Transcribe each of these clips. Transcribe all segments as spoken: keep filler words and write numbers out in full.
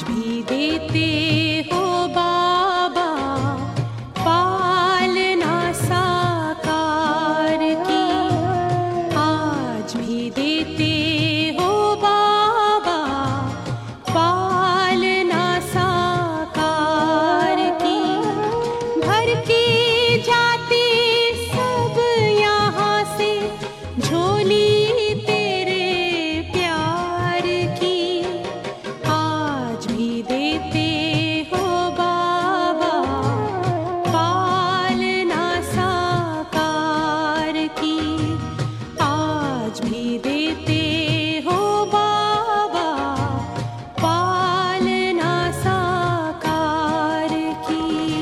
भी देते हो बाबा पालना साकार की, आज भी देते हो बाबा पालना साकार की। भर के जाते सब यहाँ से झोली तेरे प्यार की, आज भी देते हो बाबा पालना साकार की, आज भी देते हो बाबा पालना साकार की।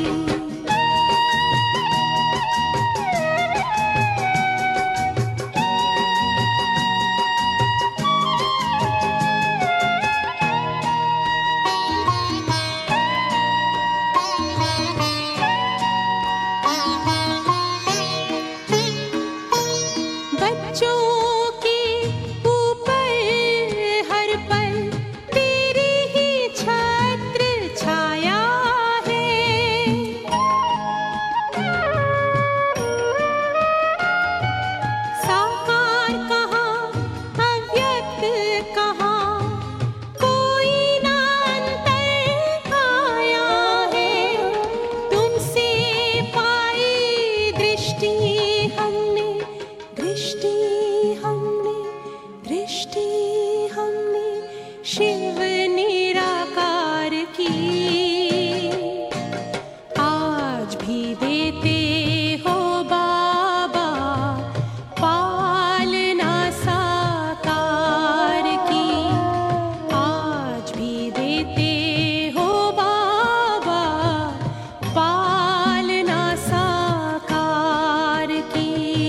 बच्चों के ऊपर हर पल तेरी ही छत्र छाया है। साकार कहाँ अव्यक्त कहाँ, कोई ना अंतर आया है। तुमसे पाई दृष्टि हमने, दृष्टि हमने, दृष्टि हमने शिव निराकार की, आज भी देते हो बाबा पालना साकार की, आज भी देते हो बाबा पालना साकार की।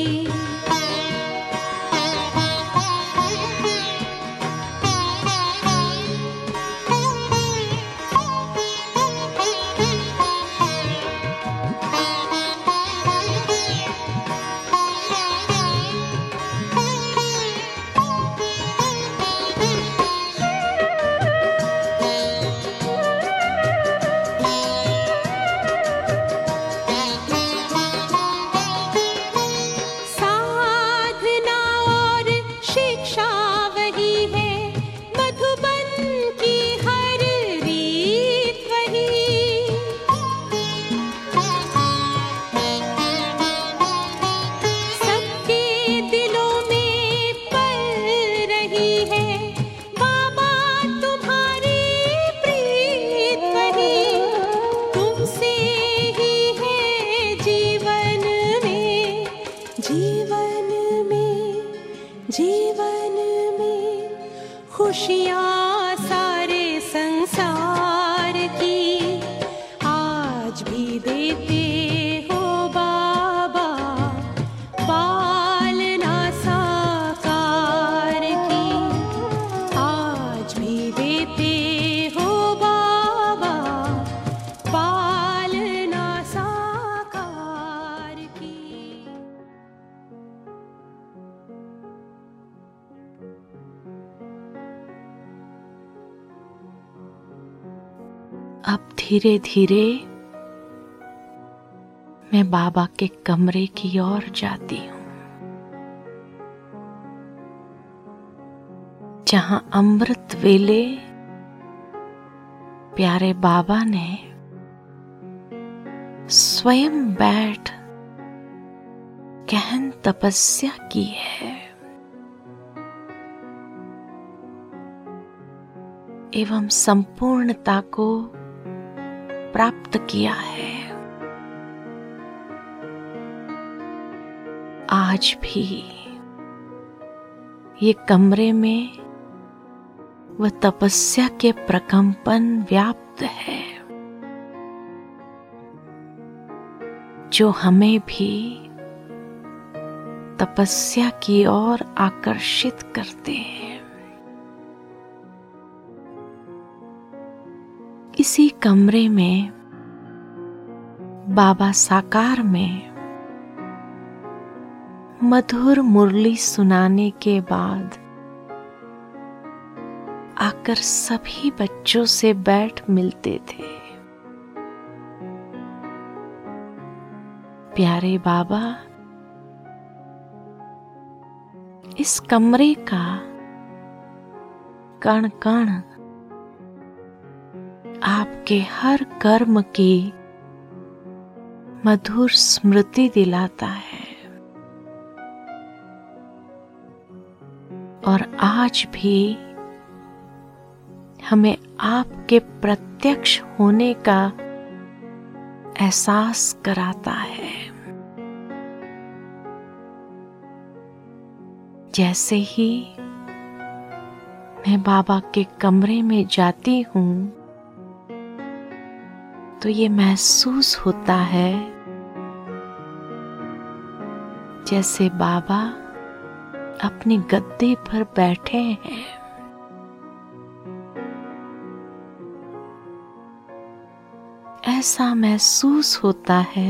साधना और शिक्षा वही है, मधुबन की हर रीत वही। सबके दिलों में पल रही है बाबा तुम्हारी प्रीत वही। तुमसे ही है जीवन में, जीवन में, जीवन में खुशियाँ सारे संसार की, आज भी देते हो बाबा पालना साकार की, आज भी देते हो बाबा पालना साकार की। अब धीरे धीरे मैं बाबा के कमरे की ओर जाती हूँ, जहां अमृत वेले प्यारे बाबा ने स्वयं बैठ गहन तपस्या की है एवं संपूर्णता को प्राप्त किया है। आज भी ये कमरे में वह तपस्या के प्रकंपन व्याप्त है जो हमें भी तपस्या की ओर आकर्षित करते हैं। इसी कमरे में बाबा साकार में मधुर मुरली सुनाने के बाद आकर सभी बच्चों से बैठ मिलते थे। प्यारे बाबा, इस कमरे का कण कण आपके हर कर्म की मधुर स्मृति दिलाता है। और आज भी हमें आपके प्रत्यक्ष होने का एहसास कराता है। जैसे ही मैं बाबा के कमरे में जाती हूँ तो ये महसूस होता है जैसे बाबा अपनी गद्दे पर बैठे हैं। ऐसा महसूस होता है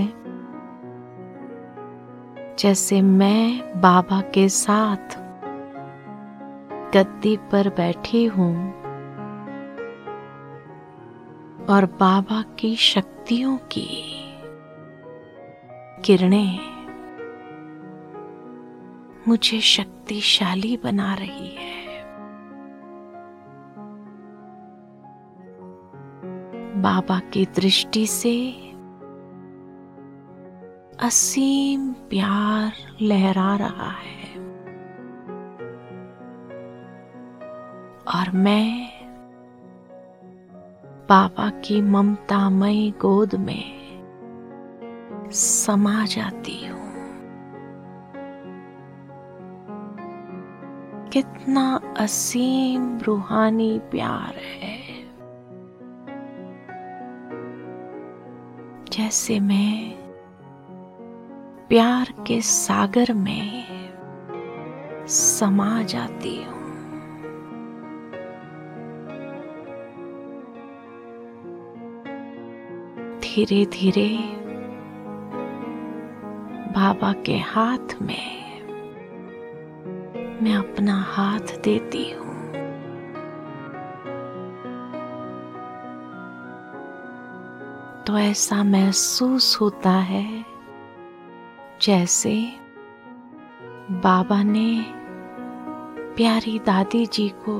जैसे मैं बाबा के साथ गद्दी पर बैठी हूँ और बाबा की शक्तियों की किरणें मुझे शक्तिशाली बना रही है। बाबा की दृष्टि से असीम प्यार लहरा रहा है और मैं बाबा की ममतामयी गोद में समा जाती हूँ। कितना असीम रूहानी प्यार है। जैसे मैं प्यार के सागर में समा जाती हूँ। धीरे धीरे बाबा के हाथ में मैं अपना हाथ देती हूँ। तो ऐसा महसूस होता है जैसे बाबा ने प्यारी दादी जी को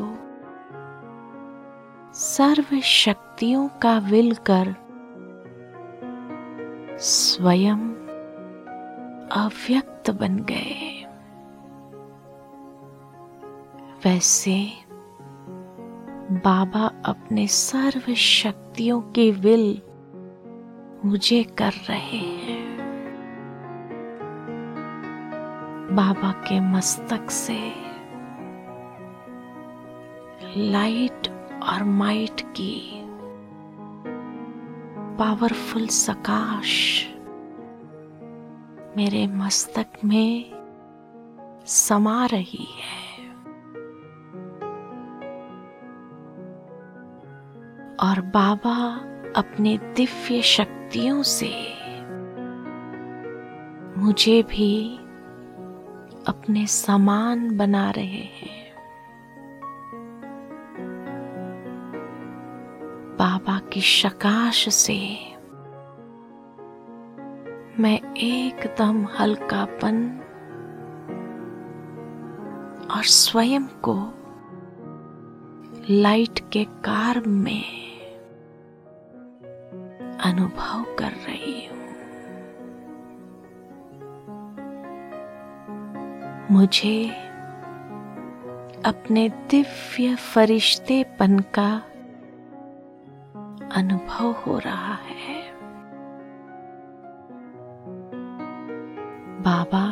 सर्व शक्तियों का विल कर स्वयं अव्यक्त बन गए। वैसे बाबा अपने सर्व शक्तियों की विल मुझे कर रहे हैं। बाबा के मस्तक से लाइट और माइट की पावरफुल सकाश मेरे मस्तक में समा रही है और बाबा अपने दिव्य शक्तियों से मुझे भी अपने समान बना रहे हैं। बाबा की प्रकाश से मैं एकदम हल्कापन और स्वयं को लाइट के कार्य में अनुभव कर रही हूँ। मुझे अपने दिव्य फरिश्तेपन का अनुभव हो रहा है। बाबा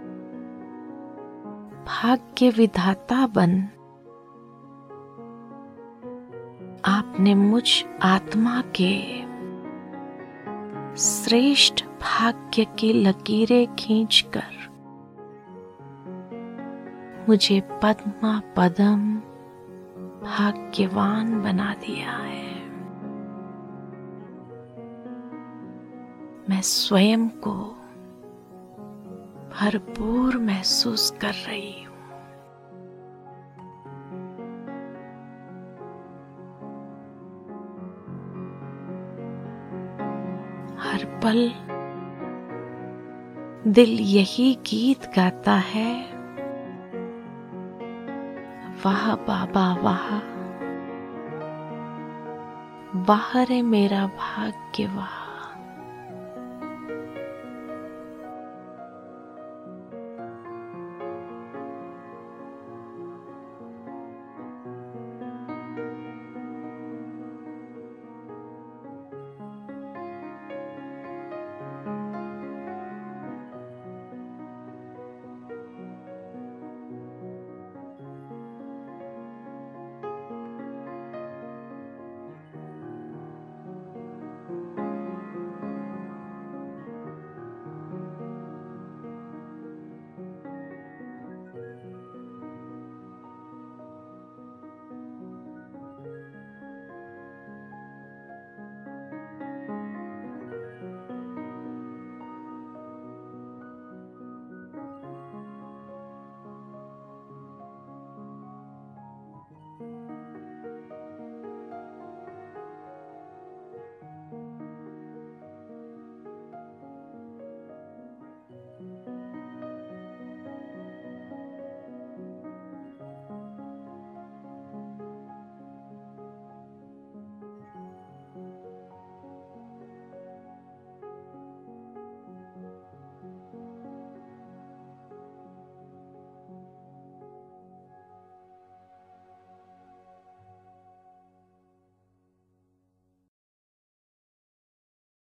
भाग्य विधाता बन आपने मुझ आत्मा के श्रेष्ठ भाग्य की लकीरें खींचकर मुझे पद्मा पदम भाग्यवान बना दिया है। मैं स्वयं को भरपूर महसूस कर रही हूँ। हर पल दिल यही गीत गाता है, वाह बाबा वाह, वाह रे मेरा भाग्य वाह।